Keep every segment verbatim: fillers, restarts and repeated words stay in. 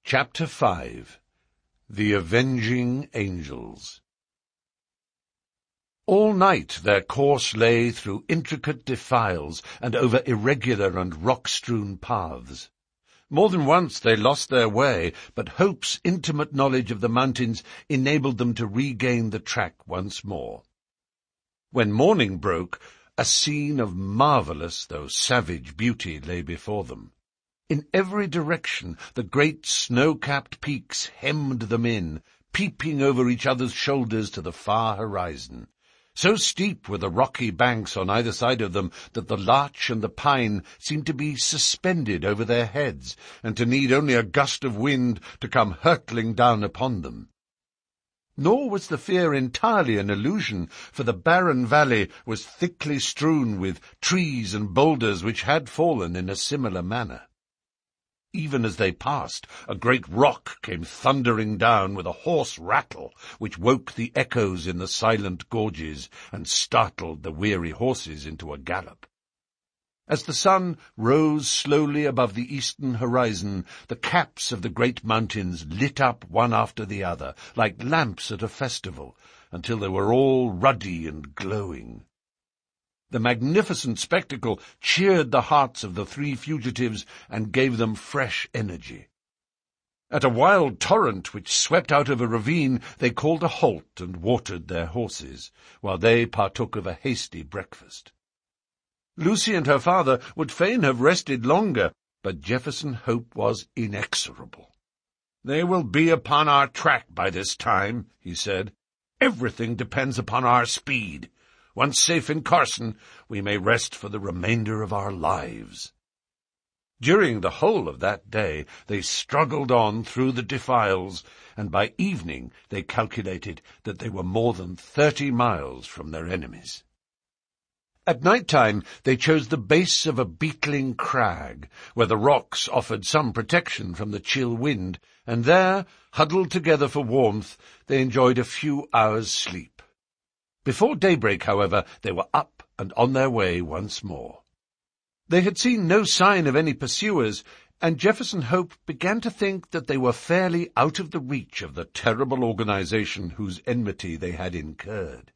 Chapter five. The Avenging Angels. All night their course lay through intricate defiles and over irregular and rock-strewn paths. More than once they lost their way, but Hope's intimate knowledge of the mountains enabled them to regain the track once more. When morning broke, a scene of marvellous though savage beauty lay before them. In every direction the great snow-capped peaks hemmed them in, peeping over each other's shoulders to the far horizon. So steep were the rocky banks on either side of them that the larch and the pine seemed to be suspended over their heads, and to need only a gust of wind to come hurtling down upon them. Nor was the fear entirely an illusion, for the barren valley was thickly strewn with trees and boulders which had fallen in a similar manner. Even as they passed, a great rock came thundering down with a hoarse rattle, which woke the echoes in the silent gorges and startled the weary horses into a gallop. As the sun rose slowly above the eastern horizon, the caps of the great mountains lit up one after the other, like lamps at a festival, until they were all ruddy and glowing. The magnificent spectacle cheered the hearts of the three fugitives and gave them fresh energy. At a wild torrent which swept out of a ravine, they called a halt and watered their horses, while they partook of a hasty breakfast. Lucy and her father would fain have rested longer, but Jefferson Hope was inexorable. "They will be upon our track by this time," he said. "Everything depends upon our speed. Once safe in Carson, we may rest for the remainder of our lives." During the whole of that day they struggled on through the defiles, and by evening they calculated that they were more than thirty miles from their enemies. At night-time they chose the base of a beetling crag, where the rocks offered some protection from the chill wind, and there, huddled together for warmth, they enjoyed a few hours' sleep. Before daybreak, however, they were up and on their way once more. They had seen no sign of any pursuers, and Jefferson Hope began to think that they were fairly out of the reach of the terrible organization whose enmity they had incurred.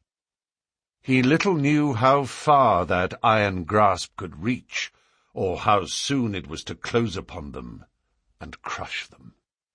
He little knew how far that iron grasp could reach, or how soon it was to close upon them and crush them.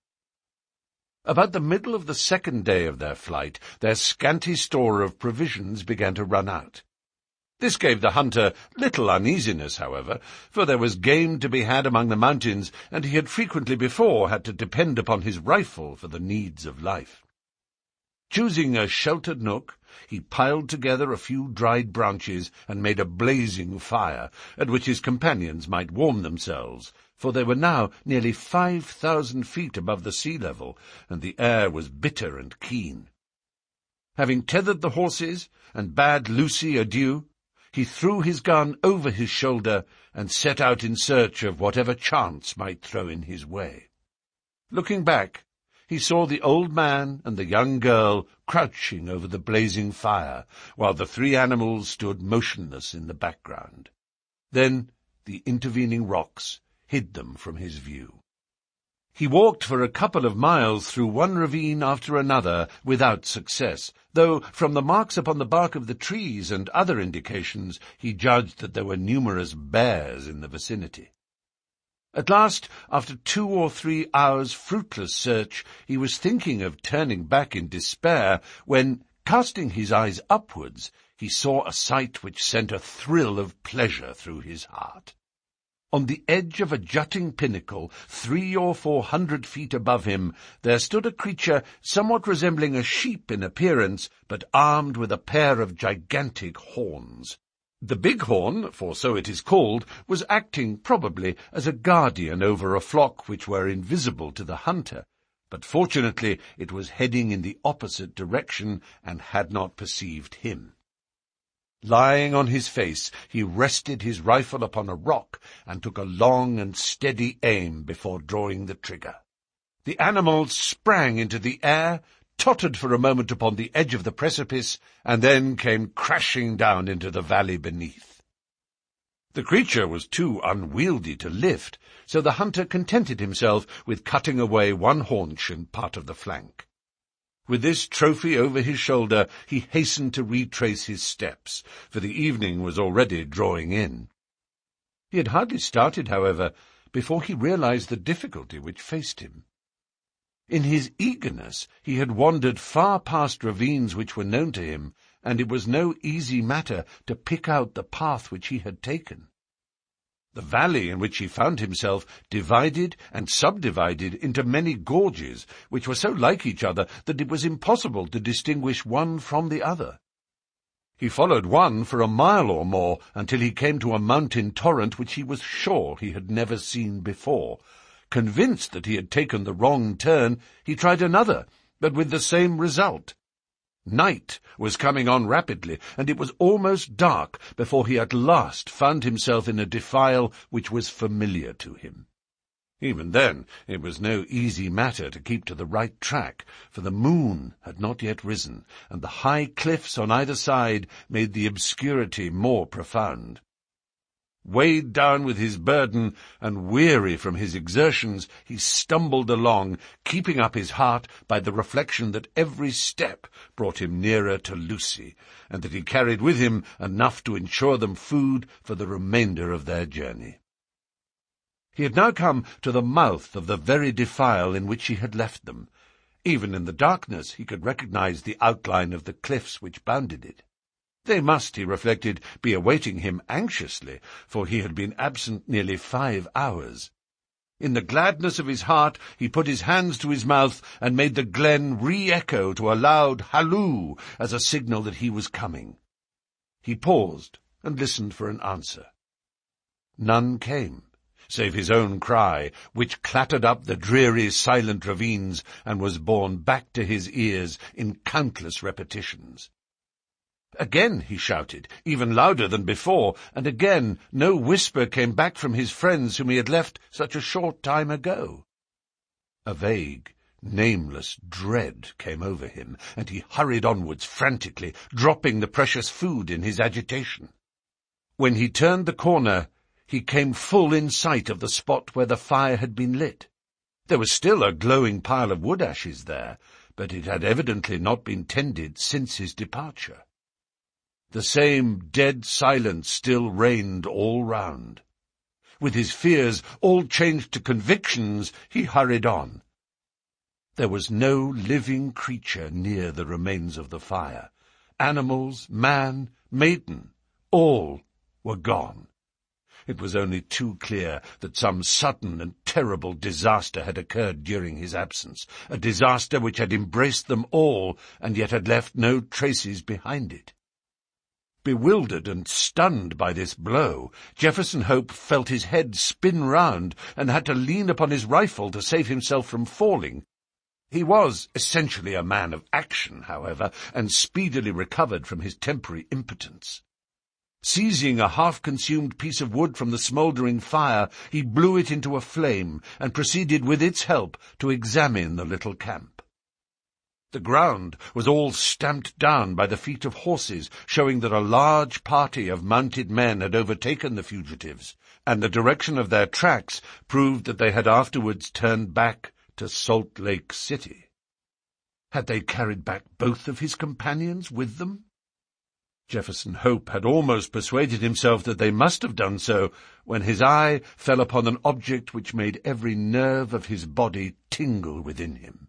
About the middle of the second day of their flight, their scanty store of provisions began to run out. This gave the hunter little uneasiness, however, for there was game to be had among the mountains, and he had frequently before had to depend upon his rifle for the needs of life. Choosing a sheltered nook, he piled together a few dried branches and made a blazing fire, at which his companions might warm themselves, for they were now nearly five thousand feet above the sea level, and the air was bitter and keen. Having tethered the horses and bade Lucy adieu, he threw his gun over his shoulder and set out in search of whatever chance might throw in his way. Looking back, he saw the old man and the young girl crouching over the blazing fire, while the three animals stood motionless in the background. Then the intervening rocks hid them from his view. He walked for a couple of miles through one ravine after another without success, though from the marks upon the bark of the trees and other indications he judged that there were numerous bears in the vicinity. At last, after two or three hours' fruitless search, he was thinking of turning back in despair, when, casting his eyes upwards, he saw a sight which sent a thrill of pleasure through his heart. On the edge of a jutting pinnacle, three or four hundred feet above him, there stood a creature somewhat resembling a sheep in appearance, but armed with a pair of gigantic horns. The bighorn, for so it is called, was acting probably as a guardian over a flock which were invisible to the hunter, but fortunately it was heading in the opposite direction and had not perceived him. Lying on his face, he rested his rifle upon a rock and took a long and steady aim before drawing the trigger. The animal sprang into the air, tottered for a moment upon the edge of the precipice, and then came crashing down into the valley beneath. The creature was too unwieldy to lift, so the hunter contented himself with cutting away one haunch and part of the flank. With this trophy over his shoulder, he hastened to retrace his steps, for the evening was already drawing in. He had hardly started, however, before he realized the difficulty which faced him. In his eagerness, he had wandered far past ravines which were known to him, and it was no easy matter to pick out the path which he had taken. The valley in which he found himself divided and subdivided into many gorges, which were so like each other that it was impossible to distinguish one from the other. He followed one for a mile or more until he came to a mountain torrent which he was sure he had never seen before. Convinced that he had taken the wrong turn, he tried another, but with the same result. Night was coming on rapidly, and it was almost dark before he at last found himself in a defile which was familiar to him. Even then it was no easy matter to keep to the right track, for the moon had not yet risen, and the high cliffs on either side made the obscurity more profound. Weighed down with his burden, and weary from his exertions, he stumbled along, keeping up his heart by the reflection that every step brought him nearer to Lucy, and that he carried with him enough to ensure them food for the remainder of their journey. He had now come to the mouth of the very defile in which he had left them. Even in the darkness he could recognize the outline of the cliffs which bounded it. They must, he reflected, be awaiting him anxiously, for he had been absent nearly five hours. In the gladness of his heart he put his hands to his mouth and made the glen re-echo to a loud halloo as a signal that he was coming. He paused and listened for an answer. None came, save his own cry, which clattered up the dreary, silent ravines and was borne back to his ears in countless repetitions. Again he shouted, even louder than before, and again no whisper came back from his friends whom he had left such a short time ago. A vague, nameless dread came over him, and he hurried onwards frantically, dropping the precious food in his agitation. When he turned the corner, he came full in sight of the spot where the fire had been lit. There was still a glowing pile of wood ashes there, but it had evidently not been tended since his departure. The same dead silence still reigned all round. With his fears all changed to convictions, he hurried on. There was no living creature near the remains of the fire. Animals, man, maiden, all were gone. It was only too clear that some sudden and terrible disaster had occurred during his absence, a disaster which had embraced them all and yet had left no traces behind it. Bewildered and stunned by this blow, Jefferson Hope felt his head spin round and had to lean upon his rifle to save himself from falling. He was essentially a man of action, however, and speedily recovered from his temporary impotence. Seizing a half-consumed piece of wood from the smouldering fire, he blew it into a flame and proceeded with its help to examine the little camp. The ground was all stamped down by the feet of horses, showing that a large party of mounted men had overtaken the fugitives, and the direction of their tracks proved that they had afterwards turned back to Salt Lake City. Had they carried back both of his companions with them? Jefferson Hope had almost persuaded himself that they must have done so, when his eye fell upon an object which made every nerve of his body tingle within him.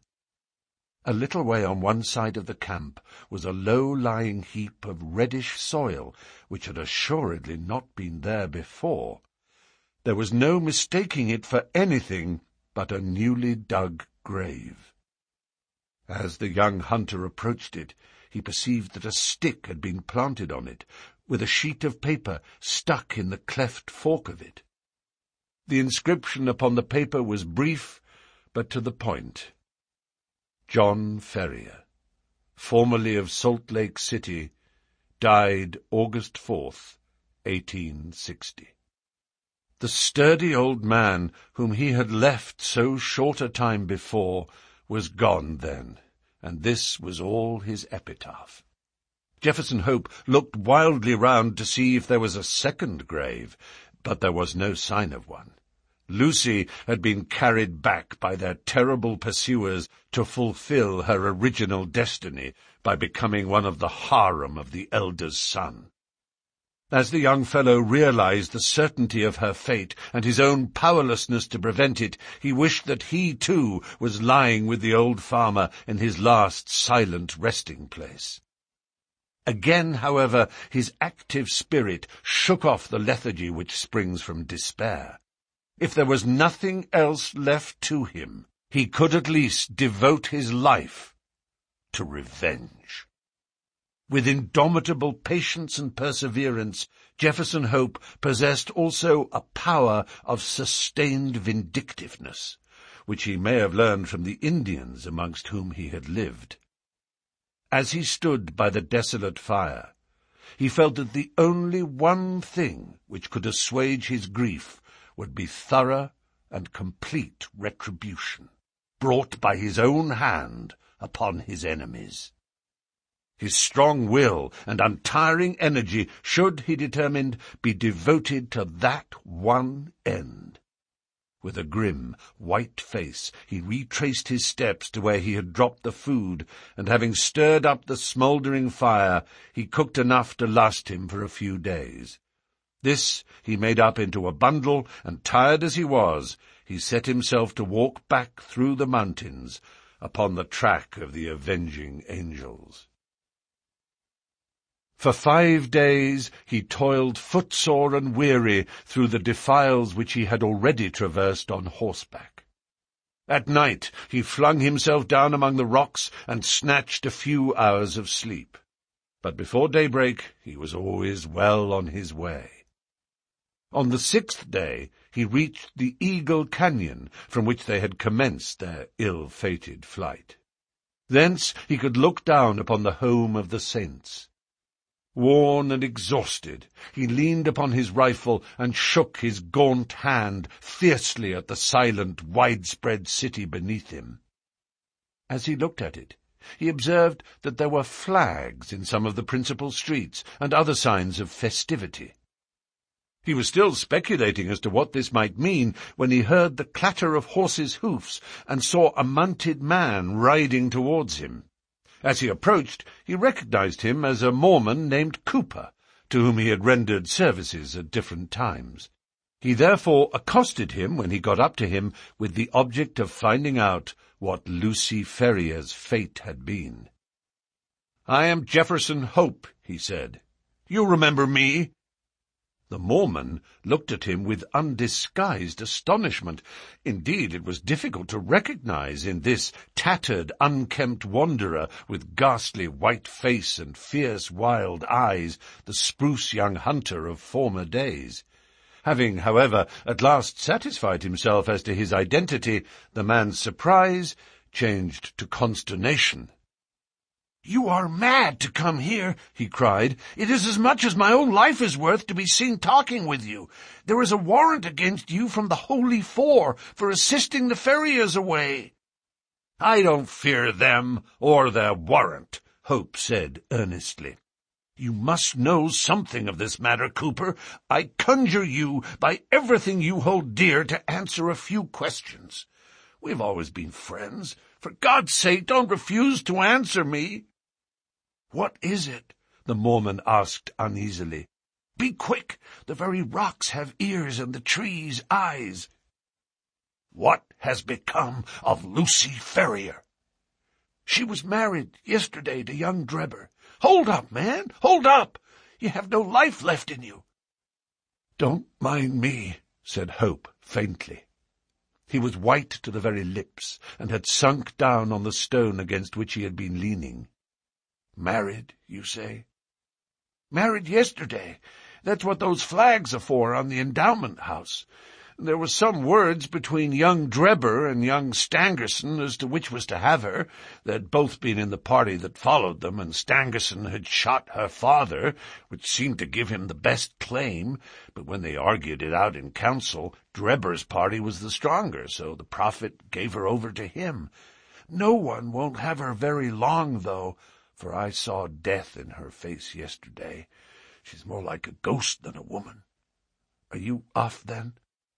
A little way on one side of the camp was a low-lying heap of reddish soil, which had assuredly not been there before. There was no mistaking it for anything but a newly dug grave. As the young hunter approached it, he perceived that a stick had been planted on it, with a sheet of paper stuck in the cleft fork of it. The inscription upon the paper was brief, but to the point. John Ferrier, formerly of Salt Lake City, died August fourth, eighteen sixty. The sturdy old man, whom he had left so short a time before, was gone then, and this was all his epitaph. Jefferson Hope looked wildly round to see if there was a second grave, but there was no sign of one. Lucy had been carried back by their terrible pursuers to fulfill her original destiny by becoming one of the harem of the elder's son. As the young fellow realized the certainty of her fate and his own powerlessness to prevent it, he wished that he, too, was lying with the old farmer in his last silent resting-place. Again, however, his active spirit shook off the lethargy which springs from despair. If there was nothing else left to him, he could at least devote his life to revenge. With indomitable patience and perseverance, Jefferson Hope possessed also a power of sustained vindictiveness, which he may have learned from the Indians amongst whom he had lived. As he stood by the desolate fire, he felt that the only one thing which could assuage his grief would be thorough and complete retribution, brought by his own hand upon his enemies. His strong will and untiring energy should, he determined, be devoted to that one end. With a grim, white face, he retraced his steps to where he had dropped the food, and having stirred up the smouldering fire, he cooked enough to last him for a few days. This he made up into a bundle, and, tired as he was, he set himself to walk back through the mountains upon the track of the avenging angels. For five days he toiled footsore and weary through the defiles which he had already traversed on horseback. At night he flung himself down among the rocks and snatched a few hours of sleep. But before daybreak he was always well on his way. On the sixth day he reached the Eagle Canyon, from which they had commenced their ill-fated flight. Thence he could look down upon the home of the saints. Worn and exhausted, he leaned upon his rifle and shook his gaunt hand fiercely at the silent, widespread city beneath him. As he looked at it, he observed that there were flags in some of the principal streets and other signs of festivity. He was still speculating as to what this might mean when he heard the clatter of horses' hoofs and saw a mounted man riding towards him. As he approached, he recognized him as a Mormon named Cooper, to whom he had rendered services at different times. He therefore accosted him when he got up to him with the object of finding out what Lucy Ferrier's fate had been. "I am Jefferson Hope," he said. "You remember me?" The Mormon looked at him with undisguised astonishment. Indeed, it was difficult to recognize in this tattered, unkempt wanderer with ghastly white face and fierce, wild eyes the spruce young hunter of former days. Having, however, at last satisfied himself as to his identity, the man's surprise changed to consternation. "You are mad to come here," he cried. "It is as much as my own life is worth to be seen talking with you. There is a warrant against you from the Holy Four for assisting the Ferriers away." "I don't fear them or their warrant," Hope said earnestly. "You must know something of this matter, Cooper. I conjure you, by everything you hold dear, to answer a few questions. We've always been friends. For God's sake, don't refuse to answer me." "What is it?" the Mormon asked uneasily. "Be quick. The very rocks have ears and the trees eyes." "What has become of Lucy Ferrier?" "She was married yesterday to young Drebber." "Hold up, man, hold up! You have no life left in you." "Don't mind me," said Hope faintly. He was white to the very lips, and had sunk down on the stone against which he had been leaning. "Married, you say?" "Married yesterday. That's what those flags are for on the endowment house. There were some words between young Drebber and young Stangerson as to which was to have her. They'd both been in the party that followed them, and Stangerson had shot her father, which seemed to give him the best claim, but when they argued it out in council, Drebber's party was the stronger, so the prophet gave her over to him. No one won't have her very long, though, for I saw death in her face yesterday. She's more like a ghost than a woman. Are you off, then?"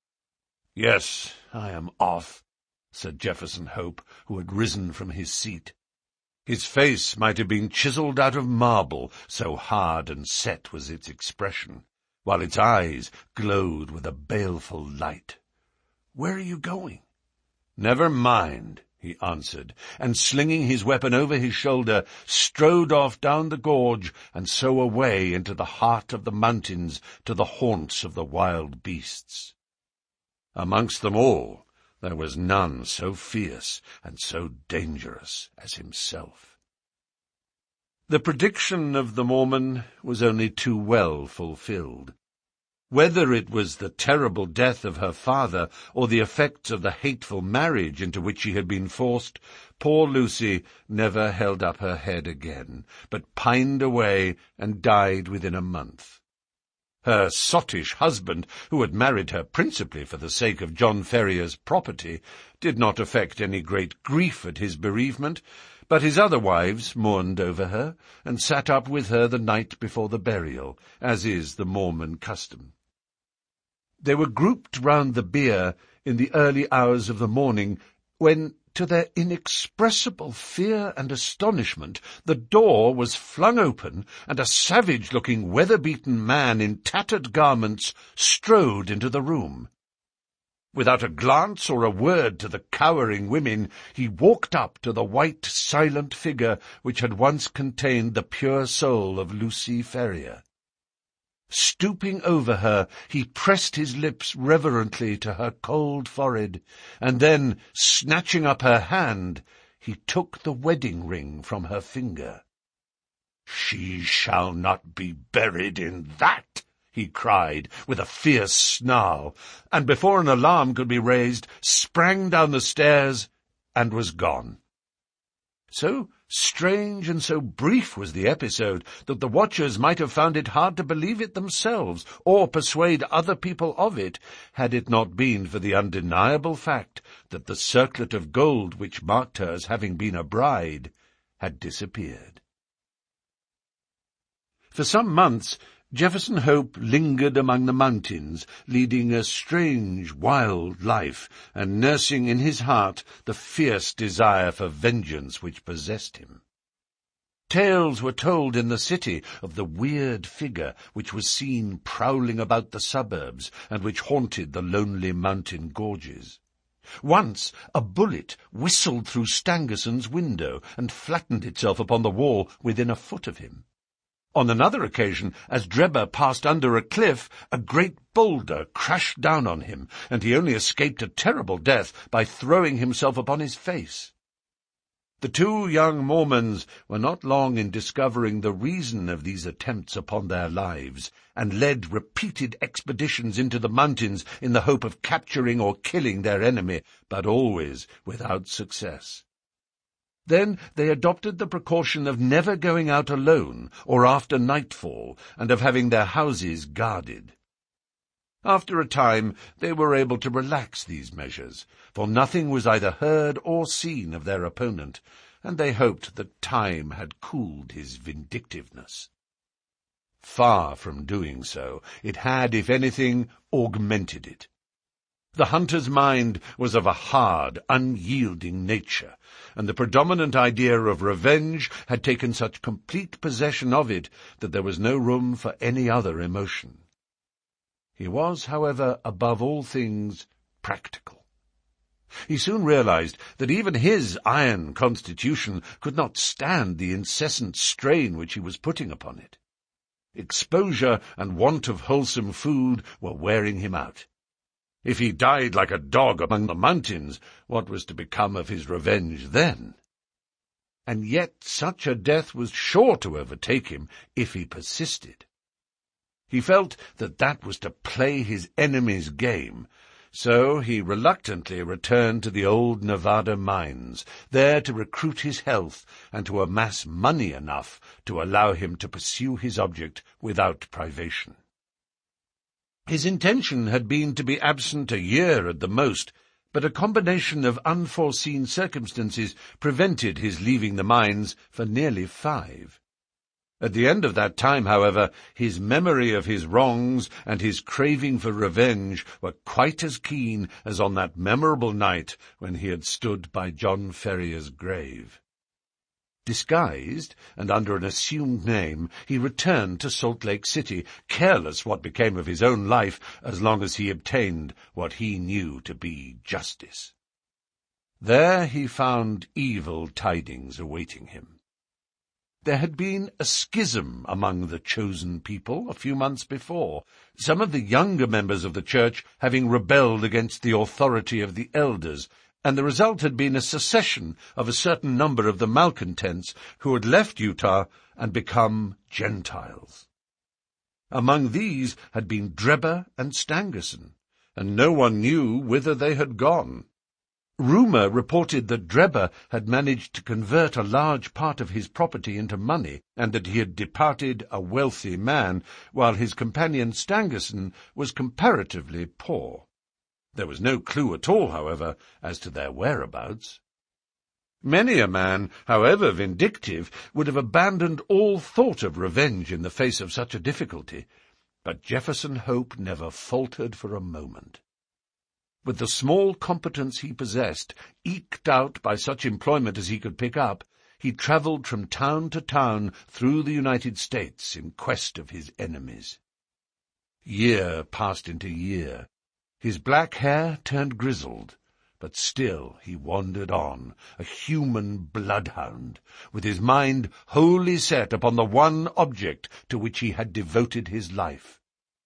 "Yes, I am off," said Jefferson Hope, who had risen from his seat. His face might have been chiselled out of marble, so hard and set was its expression, while its eyes glowed with a baleful light. "Where are you going?" "Never mind," he answered, and slinging his weapon over his shoulder, strode off down the gorge and so away into the heart of the mountains to the haunts of the wild beasts. Amongst them all there was none so fierce and so dangerous as himself. The prediction of the Mormon was only too well fulfilled. Whether it was the terrible death of her father or the effects of the hateful marriage into which she had been forced, poor Lucy never held up her head again, but pined away and died within a month. Her sottish husband, who had married her principally for the sake of John Ferrier's property, did not affect any great grief at his bereavement, but his other wives mourned over her, and sat up with her the night before the burial, as is the Mormon custom. They were grouped round the bier in the early hours of the morning, when, to their inexpressible fear and astonishment, the door was flung open, and a savage-looking, weather-beaten man in tattered garments strode into the room. Without a glance or a word to the cowering women, he walked up to the white, silent figure which had once contained the pure soul of Lucy Ferrier. Stooping over her, he pressed his lips reverently to her cold forehead, and then, snatching up her hand, he took the wedding ring from her finger. "She shall not be buried in that!" he cried, with a fierce snarl, and before an alarm could be raised, sprang down the stairs and was gone. So strange and so brief was the episode that the watchers might have found it hard to believe it themselves, or persuade other people of it, had it not been for the undeniable fact that the circlet of gold which marked her as having been a bride had disappeared. For some months Jefferson Hope lingered among the mountains, leading a strange, wild life, and nursing in his heart the fierce desire for vengeance which possessed him. Tales were told in the city of the weird figure which was seen prowling about the suburbs, and which haunted the lonely mountain gorges. Once a bullet whistled through Stangerson's window, and flattened itself upon the wall within a foot of him. On another occasion, as Drebber passed under a cliff, a great boulder crashed down on him, and he only escaped a terrible death by throwing himself upon his face. The two young Mormons were not long in discovering the reason of these attempts upon their lives, and led repeated expeditions into the mountains in the hope of capturing or killing their enemy, but always without success. Then they adopted the precaution of never going out alone or after nightfall, and of having their houses guarded. After a time they were able to relax these measures, for nothing was either heard or seen of their opponent, and they hoped that time had cooled his vindictiveness. Far from doing so, it had, if anything, augmented it. The hunter's mind was of a hard, unyielding nature, and the predominant idea of revenge had taken such complete possession of it that there was no room for any other emotion. He was, however, above all things, practical. He soon realized that even his iron constitution could not stand the incessant strain which he was putting upon it. Exposure and want of wholesome food were wearing him out. If he died like a dog among the mountains, what was to become of his revenge then? And yet such a death was sure to overtake him if he persisted. He felt that that was to play his enemy's game, so he reluctantly returned to the old Nevada mines, there to recruit his health and to amass money enough to allow him to pursue his object without privation. His intention had been to be absent a year at the most, but a combination of unforeseen circumstances prevented his leaving the mines for nearly five. At the end of that time, however, his memory of his wrongs and his craving for revenge were quite as keen as on that memorable night when he had stood by John Ferrier's grave. Disguised, and under an assumed name, he returned to Salt Lake City, careless what became of his own life as long as he obtained what he knew to be justice. There he found evil tidings awaiting him. There had been a schism among the chosen people a few months before, some of the younger members of the church having rebelled against the authority of the elders, and the result had been a secession of a certain number of the malcontents who had left Utah and become Gentiles. Among these had been Drebber and Stangerson, and no one knew whither they had gone. Rumour reported that Drebber had managed to convert a large part of his property into money, and that he had departed a wealthy man, while his companion Stangerson was comparatively poor. There was no clue at all, however, as to their whereabouts. Many a man, however vindictive, would have abandoned all thought of revenge in the face of such a difficulty, but Jefferson Hope never faltered for a moment. With the small competence he possessed, eked out by such employment as he could pick up, he travelled from town to town through the United States in quest of his enemies. Year passed into year. His black hair turned grizzled, but still he wandered on, a human bloodhound, with his mind wholly set upon the one object to which he had devoted his life.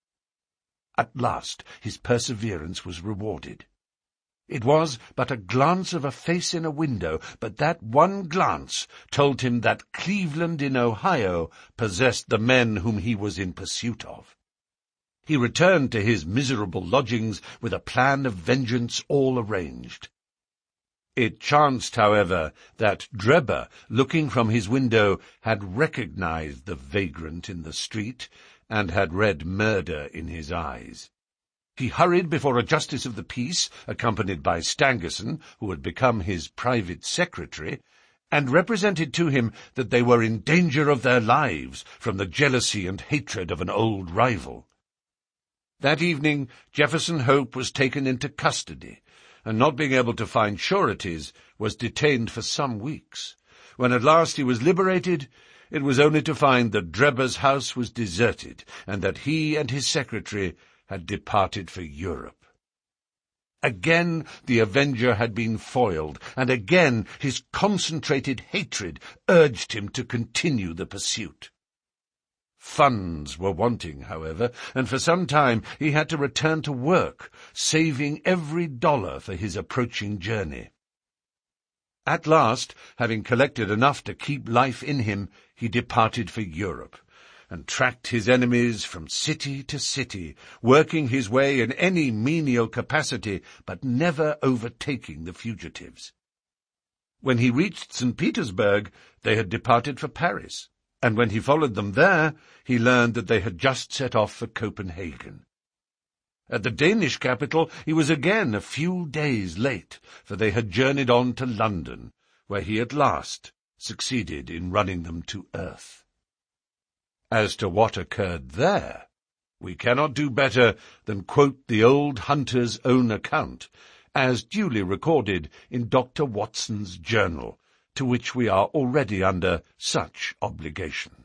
At last his perseverance was rewarded. It was but a glance of a face in a window, but that one glance told him that Cleveland in Ohio possessed the men whom he was in pursuit of. He returned to his miserable lodgings with a plan of vengeance all arranged. It chanced, however, that Drebber, looking from his window, had recognized the vagrant in the street, and had read murder in his eyes. He hurried before a justice of the peace, accompanied by Stangerson, who had become his private secretary, and represented to him that they were in danger of their lives from the jealousy and hatred of an old rival. That evening Jefferson Hope was taken into custody, and not being able to find sureties, was detained for some weeks. When at last he was liberated, it was only to find that Drebber's house was deserted, and that he and his secretary had departed for Europe. Again the avenger had been foiled, and again his concentrated hatred urged him to continue the pursuit. Funds were wanting, however, and for some time he had to return to work, saving every dollar for his approaching journey. At last, having collected enough to keep life in him, he departed for Europe, and tracked his enemies from city to city, working his way in any menial capacity, but never overtaking the fugitives. When he reached Saint Petersburg, they had departed for Paris, and when he followed them there, he learned that they had just set off for Copenhagen. At the Danish capital he was again a few days late, for they had journeyed on to London, where he at last succeeded in running them to earth. As to what occurred there, we cannot do better than quote the old hunter's own account, as duly recorded in Doctor Watson's journal, to which we are already under such obligation.